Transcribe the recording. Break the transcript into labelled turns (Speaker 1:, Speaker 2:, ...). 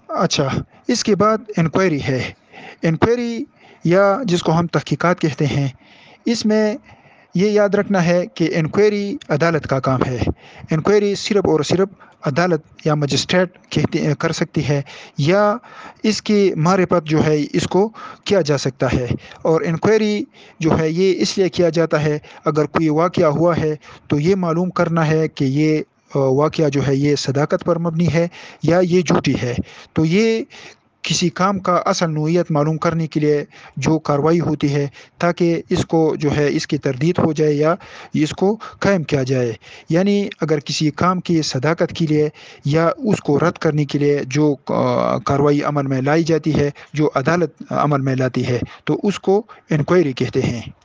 Speaker 1: अच्छा, इसके बाद इंक्वायरी है। इंक्वायरी या जिसको हम तहकीकात कहते हैं, इसमें ये याद रखना है कि इंक्वायरी अदालत का काम है। इंक्वायरी सिर्फ़ और सिर्फ़ अदालत या मजिस्ट्रेट कर सकती है, या इसकी मारिफत जो है इसको किया जा सकता है। और इंक्वायरी जो है ये इसलिए किया जाता है, अगर कोई वाक़या हुआ है तो ये मालूम करना है कि ये वाक़या जो है ये सदाकत पर मबनी है या ये झूठी है। तो ये किसी काम का असल नोयत मालूम करने के लिए जो कार्रवाई होती है, ताकि इसको जो है इसकी तरदीद हो जाए या इसको कायम किया जाए। यानी अगर किसी काम की सदाकत के लिए या उसको रद्द करने के लिए जो कार्रवाई अमल में लाई जाती है, जो अदालत अमल में लाती है, तो उसको इंक्वायरी कहते हैं।